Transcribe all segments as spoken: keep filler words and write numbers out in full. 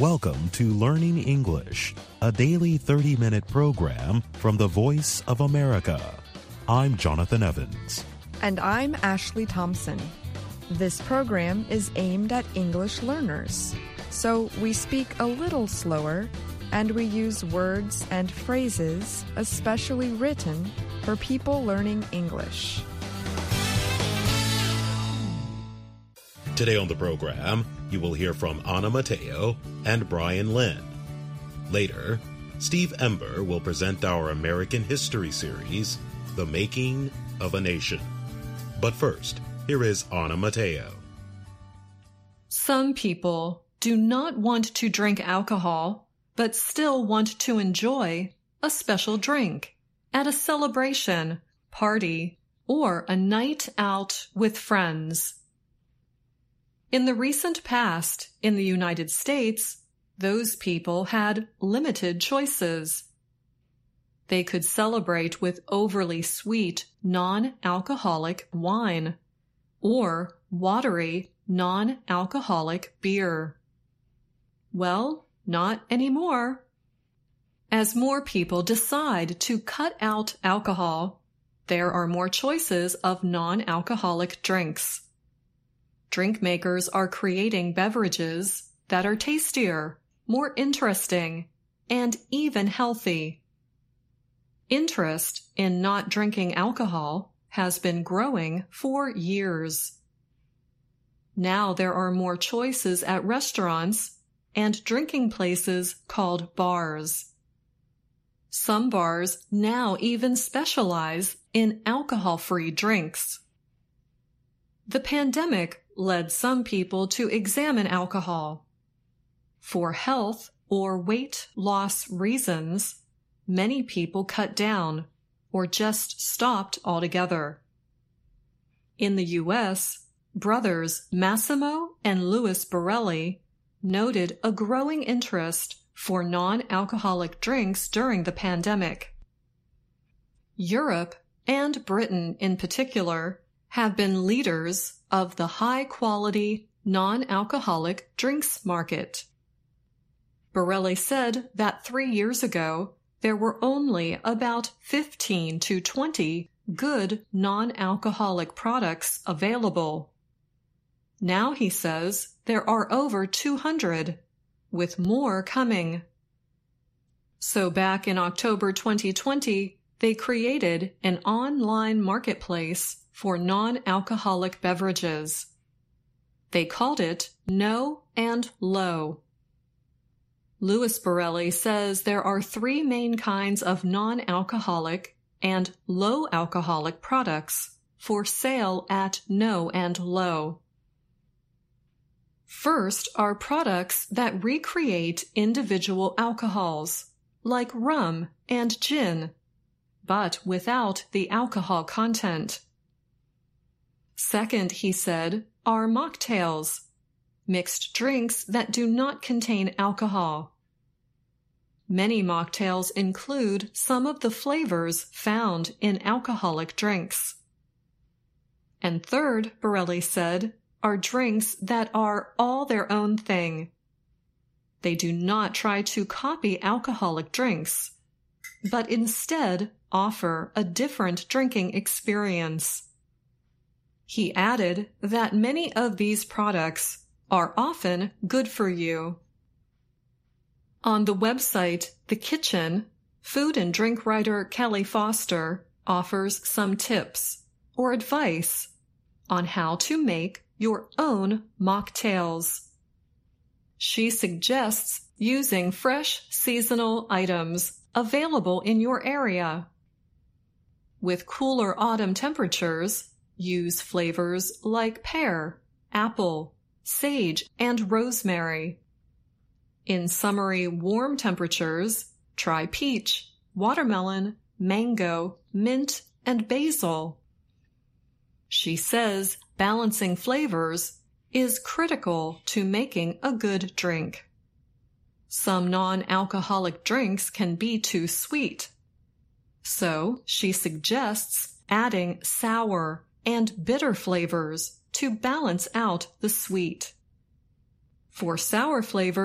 Welcome to Learning English, a daily thirty-minute program from the Voice of America. I'm Jonathan Evans. And I'm Ashley Thompson. This program is aimed at English learners, so we speak a little slower and we use words and phrases especially written for people learning English. Today on the program, you will hear from Anna Mateo and Brian Lynn. Later, Steve Ember will present our American History series, The Making of a Nation. But first, here is Anna Mateo. Some people do not want to drink alcohol, but still want to enjoy a special drink at a celebration, party, or a night out with friends. In the recent past, in the United States, those people had limited choices. They could celebrate with overly sweet, non-alcoholic wine or watery, non-alcoholic beer. Well, not anymore. As more people decide to cut out alcohol, there are more choices of non-alcoholic drinks. Drink makers are creating beverages that are tastier, more interesting, and even healthy. Interest in not drinking alcohol has been growing for years. Now there are more choices at restaurants and drinking places called bars. Some bars now even specialize in alcohol-free drinks. The pandemic led some people to examine alcohol. For health or weight loss reasons, many people cut down or just stopped altogether. In the U S, brothers Massimo and Louis Borelli noted a growing interest for non-alcoholic drinks during the pandemic. Europe, and Britain in particular, have been leaders of the high-quality, non-alcoholic drinks market. Borelli said that three years ago, there were only about fifteen to twenty good non-alcoholic products available. Now, he says, there are over two hundred, with more coming. So back in October twenty twenty, they created an online marketplace for non-alcoholic beverages. They called it No and Low. Louis Borelli says there are three main kinds of non-alcoholic and low-alcoholic products for sale at No and Low. First are products that recreate individual alcohols, like rum and gin, but without the alcohol content. Second, he said, are mocktails, mixed drinks that do not contain alcohol. Many mocktails include some of the flavors found in alcoholic drinks. And third, Borelli said, are drinks that are all their own thing. They do not try to copy alcoholic drinks, but instead offer a different drinking experience. He added that many of these products are often good for you. On the website The Kitchen, food and drink writer Kelly Foster offers some tips or advice on how to make your own mocktails. She suggests using fresh seasonal items available in your area. With cooler autumn temperatures, use flavors like pear, apple, sage, and rosemary. In summery warm temperatures, try peach, watermelon, mango, mint, and basil. She says balancing flavors is critical to making a good drink. Some non-alcoholic drinks can be too sweet. So she suggests adding sour and bitter flavors to balance out the sweet. For sour flavors,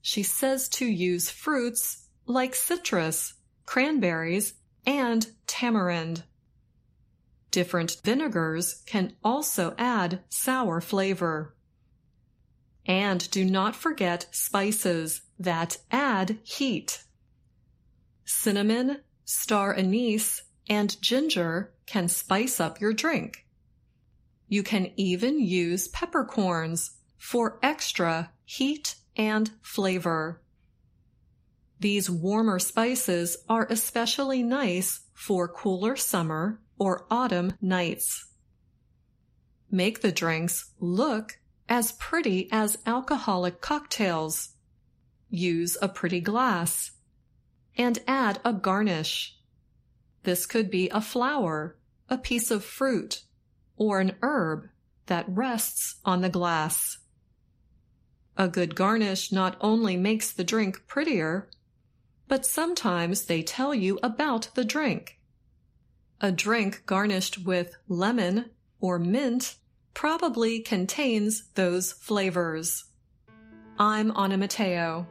she says to use fruits like citrus, cranberries, and tamarind. Different vinegars can also add sour flavor. And do not forget spices that add heat. Cinnamon, star anise, and ginger can spice up your drink. You can even use peppercorns for extra heat and flavor. These warmer spices are especially nice for cooler summer or autumn nights. Make the drinks look as pretty as alcoholic cocktails. Use a pretty glass. And add a garnish. This could be a flower, a piece of fruit, or an herb that rests on the glass. A good garnish not only makes the drink prettier, but sometimes they tell you about the drink. A drink garnished with lemon or mint probably contains those flavors. I'm Anna Matteo.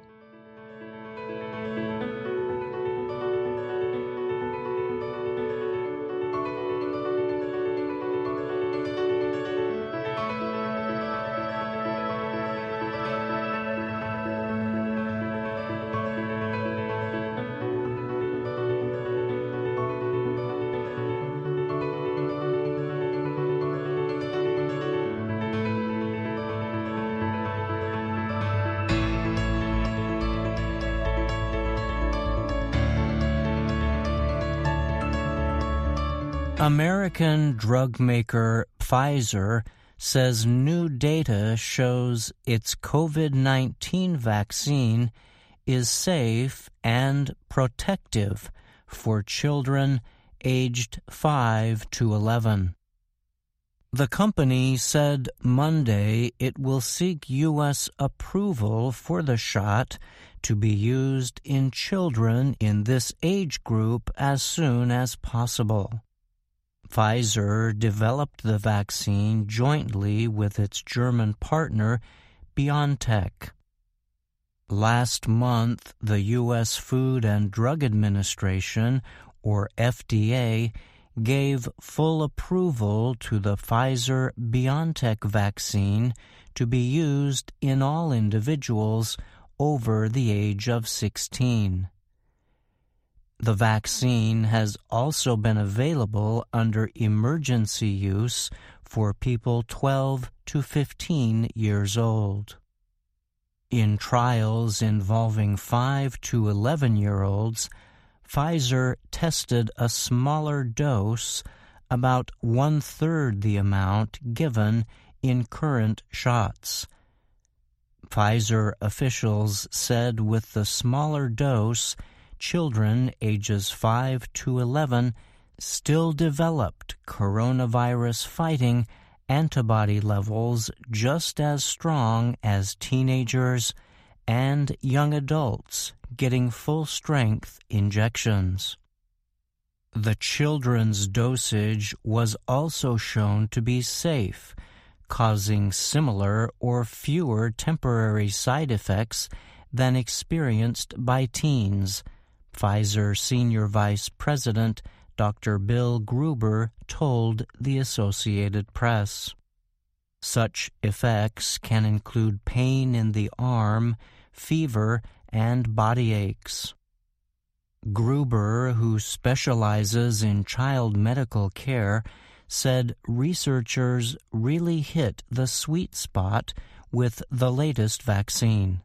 American drug maker Pfizer says new data shows its COVID nineteen vaccine is safe and protective for children aged five to eleven. The company said Monday it will seek U S approval for the shot to be used in children in this age group as soon as possible. Pfizer developed the vaccine jointly with its German partner, BioNTech. Last month, the U S Food and Drug Administration, or F D A, gave full approval to the Pfizer-BioNTech vaccine to be used in all individuals over the age of sixteen. The vaccine has also been available under emergency use for people twelve to fifteen years old. In trials involving five to eleven-year-olds, Pfizer tested a smaller dose, about one-third the amount given in current shots. Pfizer officials said with the smaller dose, children ages five to eleven still developed coronavirus-fighting antibody levels just as strong as teenagers and young adults getting full-strength injections. The children's dosage was also shown to be safe, causing similar or fewer temporary side effects than experienced by teens, Pfizer Senior Vice President Doctor Bill Gruber told the Associated Press. Such effects can include pain in the arm, fever, and body aches. Gruber, who specializes in child medical care, said researchers really hit the sweet spot with the latest vaccine.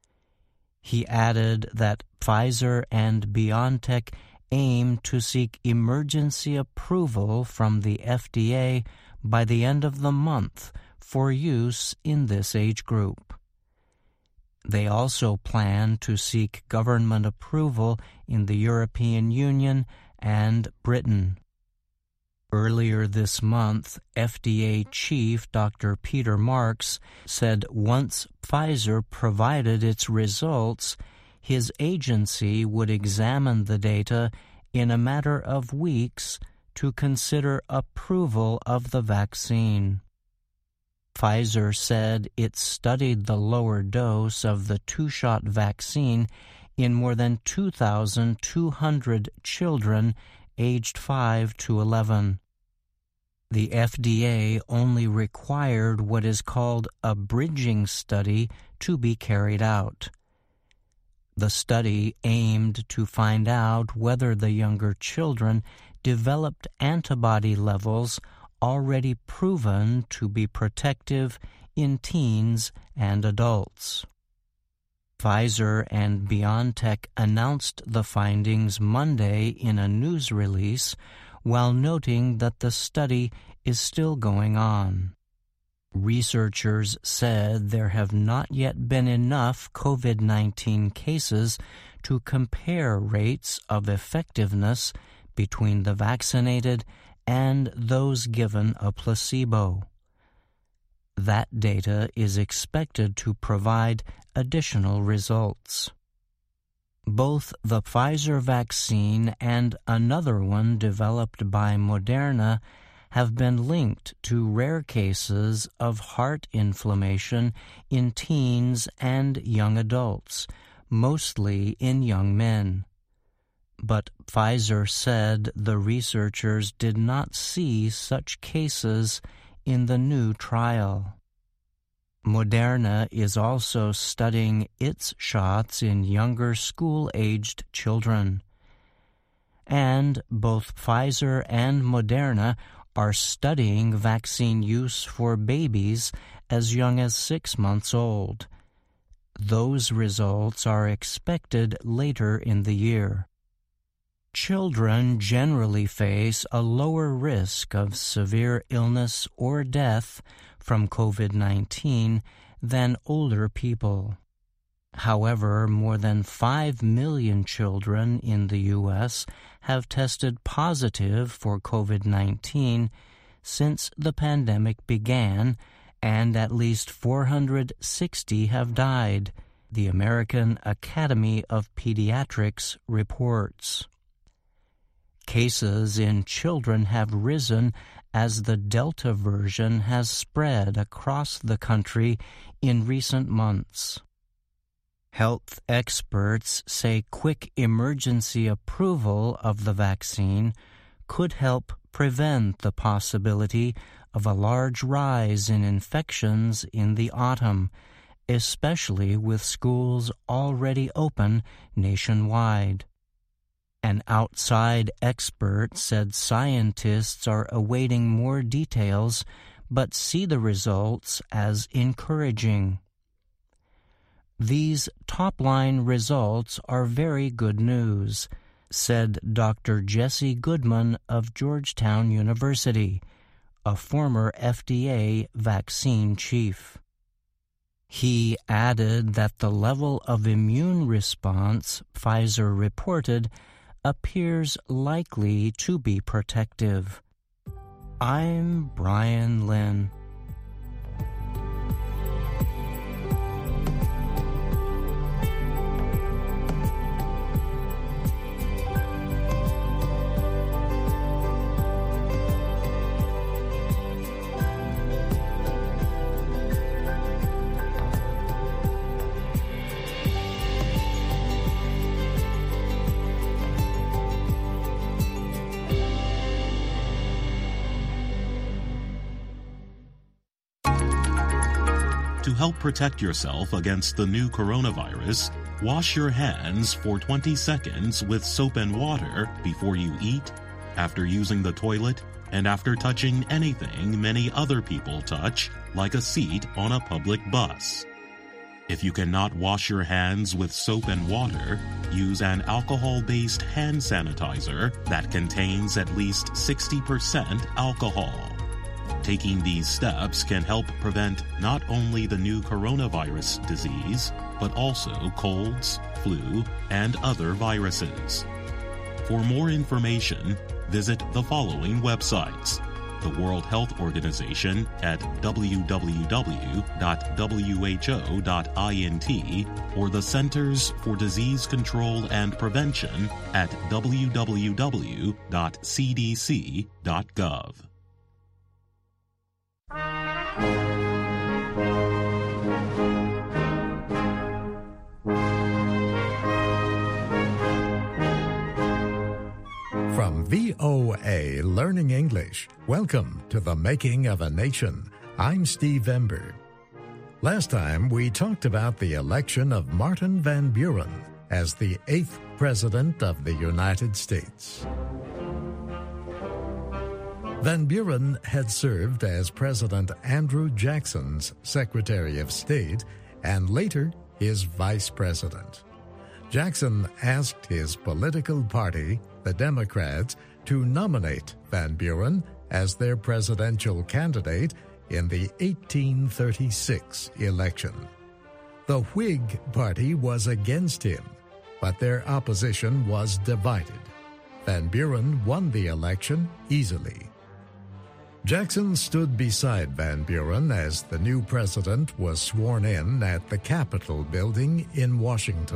He added that Pfizer and BioNTech aim to seek emergency approval from the F D A by the end of the month for use in this age group. They also plan to seek government approval in the European Union and Britain. Earlier this month, F D A Chief Doctor Peter Marks said once Pfizer provided its results, his agency would examine the data in a matter of weeks to consider approval of the vaccine. Pfizer said it studied the lower dose of the two-shot vaccine in more than two thousand two hundred children aged five to eleven. The F D A only required what is called a bridging study to be carried out. The study aimed to find out whether the younger children developed antibody levels already proven to be protective in teens and adults. Pfizer and BioNTech announced the findings Monday in a news release, while noting that the study is still going on. Researchers said there have not yet been enough COVID nineteen cases to compare rates of effectiveness between the vaccinated and those given a placebo. That data is expected to provide additional results. Both the Pfizer vaccine and another one developed by Moderna have been linked to rare cases of heart inflammation in teens and young adults, mostly in young men. But Pfizer said the researchers did not see such cases in the new trial. Moderna is also studying its shots in younger school-aged children. And both Pfizer and Moderna are studying vaccine use for babies as young as six months old. Those results are expected later in the year. Children generally face a lower risk of severe illness or death from COVID nineteen than older people. However, more than five million children in the U S have tested positive for COVID nineteen since the pandemic began, and at least four hundred sixty have died, the American Academy of Pediatrics reports. Cases in children have risen as the Delta version has spread across the country in recent months. Health experts say quick emergency approval of the vaccine could help prevent the possibility of a large rise in infections in the autumn, especially with schools already open nationwide. An outside expert said scientists are awaiting more details but see the results as encouraging. These top-line results are very good news, said Doctor Jesse Goodman of Georgetown University, a former F D A vaccine chief. He added that the level of immune response Pfizer reported appears likely to be protective. I'm Brian Lynn. To help protect yourself against the new coronavirus, wash your hands for twenty seconds with soap and water before you eat, after using the toilet, and after touching anything many other people touch, like a seat on a public bus. If you cannot wash your hands with soap and water, use an alcohol-based hand sanitizer that contains at least sixty percent alcohol. Taking these steps can help prevent not only the new coronavirus disease, but also colds, flu, and other viruses. For more information, visit the following websites: the World Health Organization at w w w dot w h o dot int or the Centers for Disease Control and Prevention at w w w dot c d c dot gov. learning English. Welcome to The Making of a Nation. I'm Steve Ember. Last time, we talked about the election of Martin Van Buren as the eighth President of the United States. Van Buren had served as President Andrew Jackson's Secretary of State and later his Vice President. Jackson asked his political party, the Democrats, to nominate Van Buren as their presidential candidate in the eighteen thirty-six election. The Whig Party was against him, but their opposition was divided. Van Buren won the election easily. Jackson stood beside Van Buren as the new president was sworn in at the Capitol building in Washington.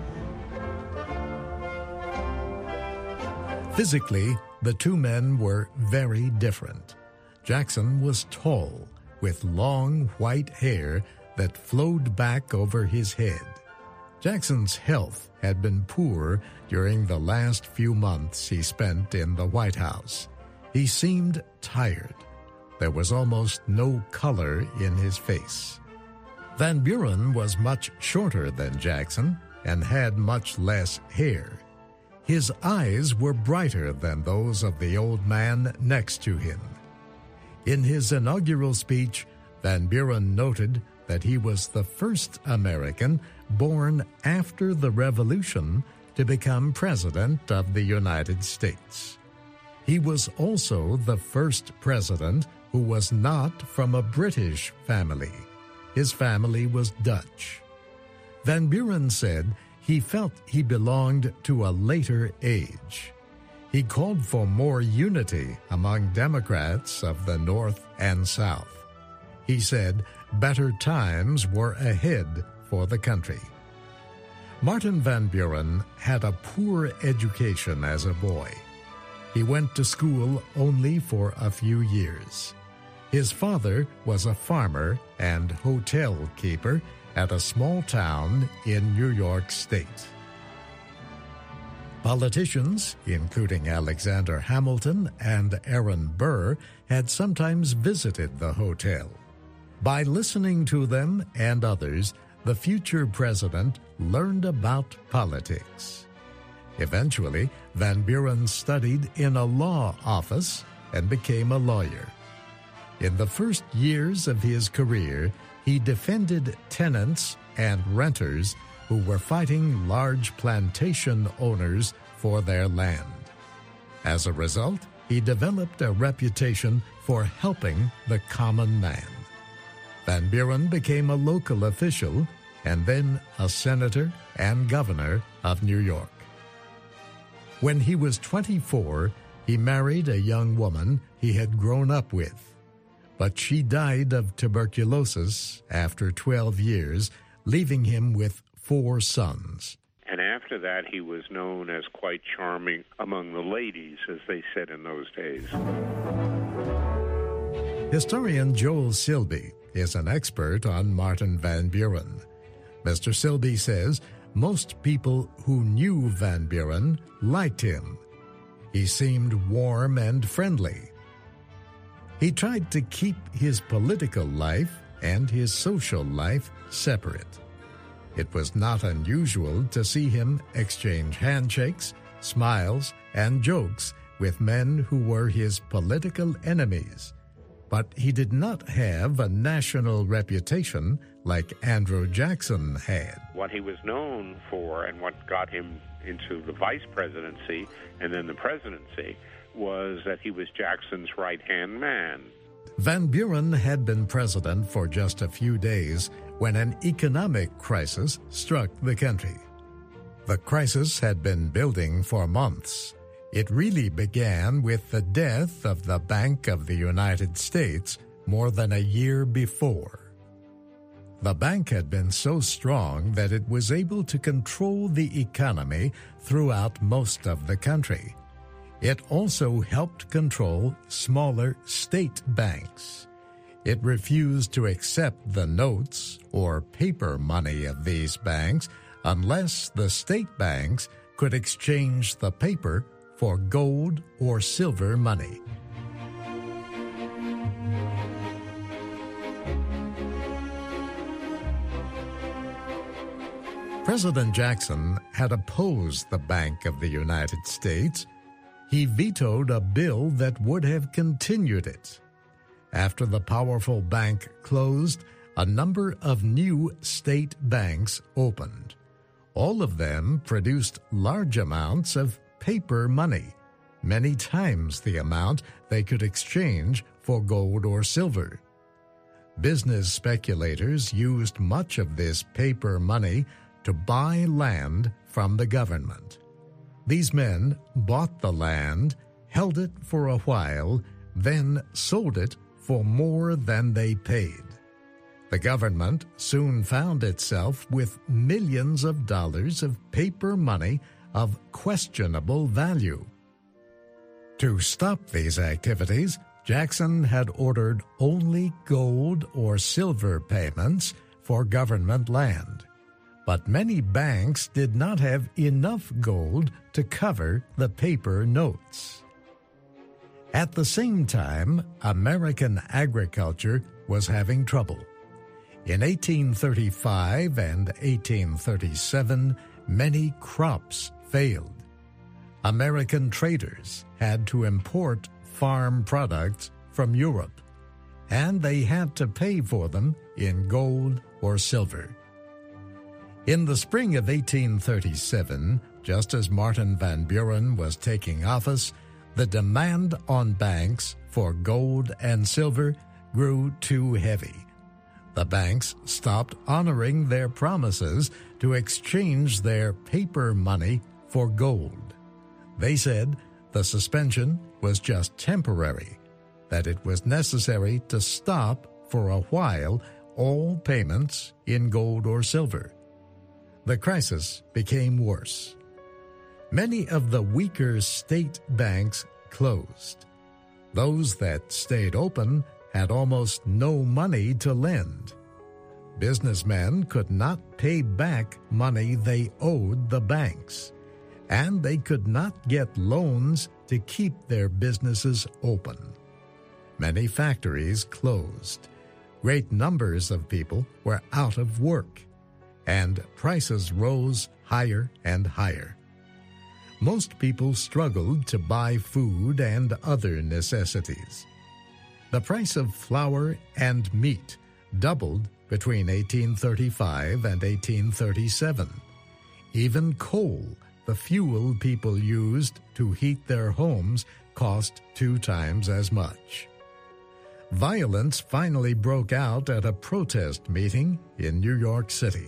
Physically, the two men were very different. Jackson was tall, with long white hair that flowed back over his head. Jackson's health had been poor during the last few months he spent in the White House. He seemed tired. There was almost no color in his face. Van Buren was much shorter than Jackson and had much less hair. His eyes were brighter than those of the old man next to him. In his inaugural speech, Van Buren noted that he was the first American born after the Revolution to become President of the United States. He was also the first president who was not from a British family. His family was Dutch. Van Buren said he felt he belonged to a later age. He called for more unity among Democrats of the North and South. He said better times were ahead for the country. Martin Van Buren had a poor education as a boy. He went to school only for a few years. His father was a farmer and hotel keeper at a small town in New York State. Politicians, including Alexander Hamilton and Aaron Burr, had sometimes visited the hotel. By listening to them and others, the future president learned about politics. Eventually, Van Buren studied in a law office and became a lawyer. In the first years of his career, he defended tenants and renters who were fighting large plantation owners for their land. As a result, he developed a reputation for helping the common man. Van Buren became a local official and then a senator and governor of New York. When he was twenty-four, he married a young woman he had grown up with, but she died of tuberculosis after twelve years, leaving him with four sons. And after that, he was known as quite charming among the ladies, as they said in those days. Historian Joel Silby is an expert on Martin Van Buren. Mister Silby says most people who knew Van Buren liked him. He seemed warm and friendly. He tried to keep his political life and his social life separate. It was not unusual to see him exchange handshakes, smiles, and jokes with men who were his political enemies. But he did not have a national reputation like Andrew Jackson had. What he was known for and what got him into the vice presidency and then the presidency was that he was Jackson's right-hand man. Van Buren had been president for just a few days when an economic crisis struck the country. The crisis had been building for months. It really began with the death of the Bank of the United States more than a year before. The bank had been so strong that it was able to control the economy throughout most of the country. It also helped control smaller state banks. It refused to accept the notes or paper money of these banks unless the state banks could exchange the paper for gold or silver money. President Jackson had opposed the Bank of the United States. He vetoed a bill that would have continued it. After the powerful bank closed, a number of new state banks opened. All of them produced large amounts of paper money, many times the amount they could exchange for gold or silver. Business speculators used much of this paper money to buy land from the government. These men bought the land, held it for a while, then sold it for more than they paid. The government soon found itself with millions of dollars of paper money of questionable value. To stop these activities, Jackson had ordered only gold or silver payments for government land. But many banks did not have enough gold to cover the paper notes. At the same time, American agriculture was having trouble. In eighteen thirty-five and eighteen thirty-seven, many crops failed. American traders had to import farm products from Europe, and they had to pay for them in gold or silver. In the spring of eighteen thirty-seven, just as Martin Van Buren was taking office, the demand on banks for gold and silver grew too heavy. The banks stopped honoring their promises to exchange their paper money for gold. They said the suspension was just temporary, that it was necessary to stop for a while all payments in gold or silver. The crisis became worse. Many of the weaker state banks closed. Those that stayed open had almost no money to lend. Businessmen could not pay back money they owed the banks, and they could not get loans to keep their businesses open. Many factories closed. Great numbers of people were out of work, and prices rose higher and higher. Most people struggled to buy food and other necessities. The price of flour and meat doubled between eighteen thirty-five and eighteen thirty-seven. Even coal, the fuel people used to heat their homes, cost two times as much. Violence finally broke out at a protest meeting in New York City.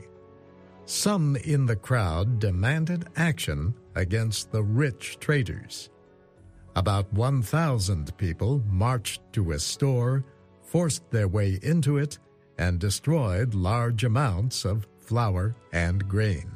Some in the crowd demanded action against the rich traders. About one thousand people marched to a store, forced their way into it, and destroyed large amounts of flour and grain.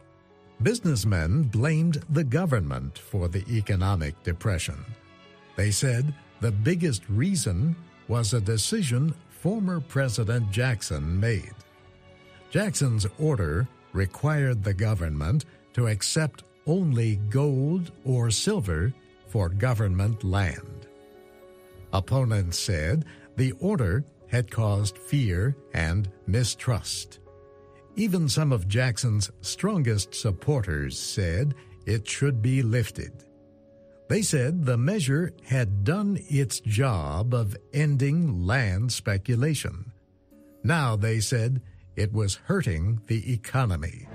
Businessmen blamed the government for the economic depression. They said the biggest reason was a decision former President Jackson made. Jackson's order required the government to accept only gold or silver for government land. Opponents said the order had caused fear and mistrust. Even some of Jackson's strongest supporters said it should be lifted. They said the measure had done its job of ending land speculation. Now, they said, it was hurting the economy.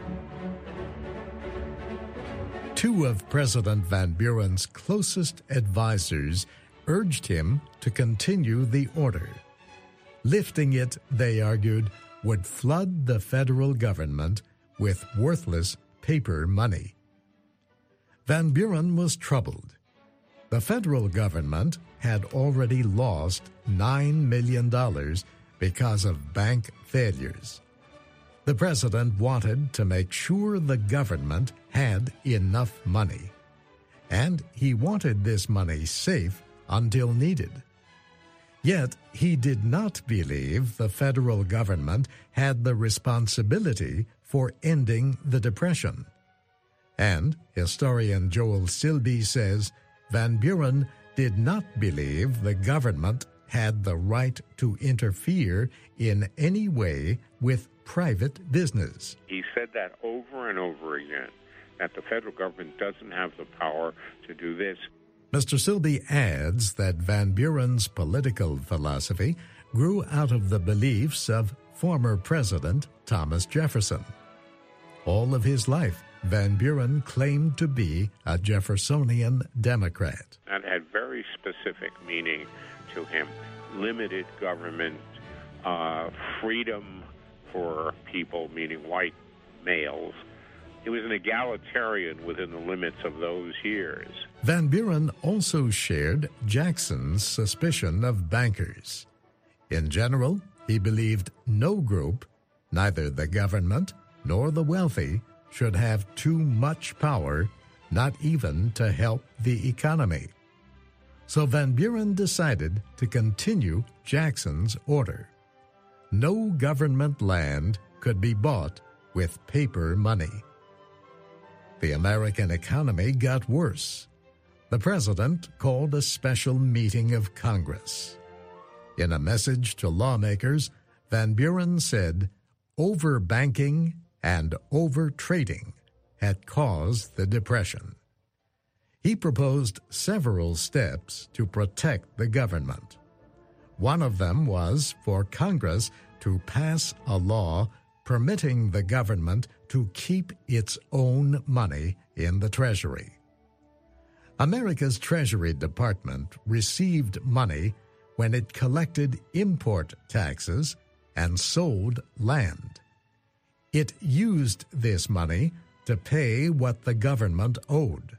Two of President Van Buren's closest advisers urged him to continue the order. Lifting it, they argued, would flood the federal government with worthless paper money. Van Buren was troubled. The federal government had already lost nine million dollars because of bank failures. The president wanted to make sure the government had enough money, and he wanted this money safe until needed. Yet he did not believe the federal government had the responsibility for ending the Depression. And historian Joel Silby says Van Buren did not believe the government had the right to interfere in any way with private business. He said that over and over again, that the federal government doesn't have the power to do this. Mister Silby adds that Van Buren's political philosophy grew out of the beliefs of former President Thomas Jefferson. All of his life, Van Buren claimed to be a Jeffersonian Democrat. That had very specific meaning to him. Limited government, uh, freedom for people, meaning white males. He was an egalitarian within the limits of those years. Van Buren also shared Jackson's suspicion of bankers. In general, he believed no group, neither the government nor the wealthy, should have too much power, not even to help the economy. So Van Buren decided to continue Jackson's order. No government land could be bought with paper money. The American economy got worse. The president called a special meeting of Congress. In a message to lawmakers, Van Buren said, overbanking and overtrading had caused the Depression. He proposed several steps to protect the government. One of them was for Congress to pass a law permitting the government to keep its own money in the Treasury. America's Treasury Department received money when it collected import taxes and sold land. It used this money to pay what the government owed.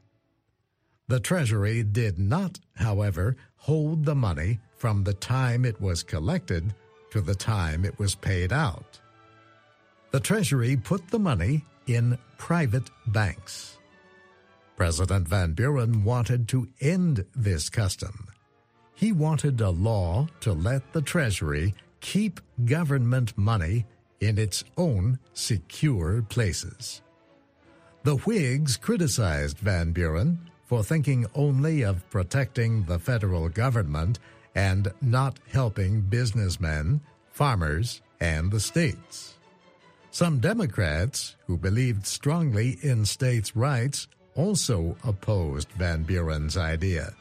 The Treasury did not, however, hold the money from the time it was collected to the time it was paid out. The Treasury put the money in private banks. President Van Buren wanted to end this custom. He wanted a law to let the Treasury keep government money in its own secure places. The Whigs criticized Van Buren for thinking only of protecting the federal government and not helping businessmen, farmers, and the states. Some Democrats, who believed strongly in states' rights, also opposed Van Buren's idea.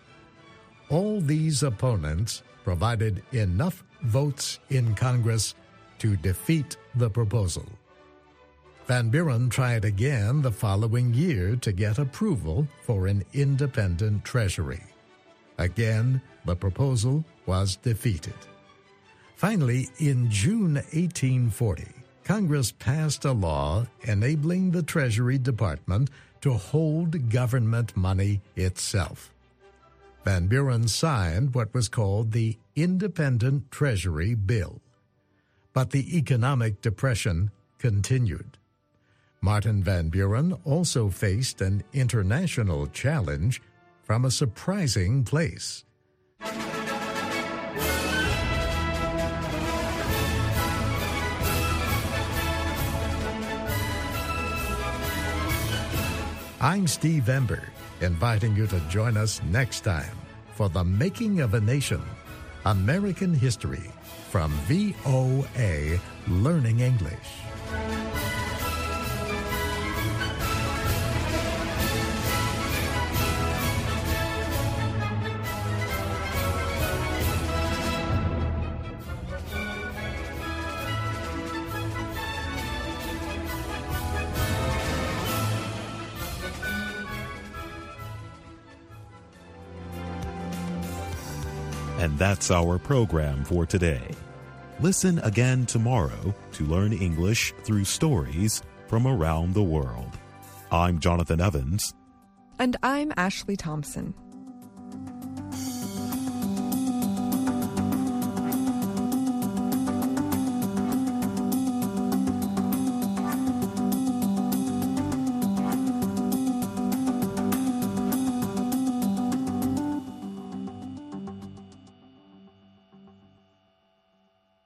All these opponents provided enough votes in Congress to defeat the proposal. Van Buren tried again the following year to get approval for an independent treasury. Again, the proposal was defeated. Finally, in June eighteen forty, Congress passed a law enabling the Treasury Department to hold government money itself. Van Buren signed what was called the Independent Treasury Bill. But the economic depression continued. Martin Van Buren also faced an international challenge from a surprising place. I'm Steve Ember, inviting you to join us next time for The Making of a Nation, American History, from V O A Learning English. And that's our program for today. Listen again tomorrow to learn English through stories from around the world. I'm Jonathan Evans. And I'm Ashley Thompson.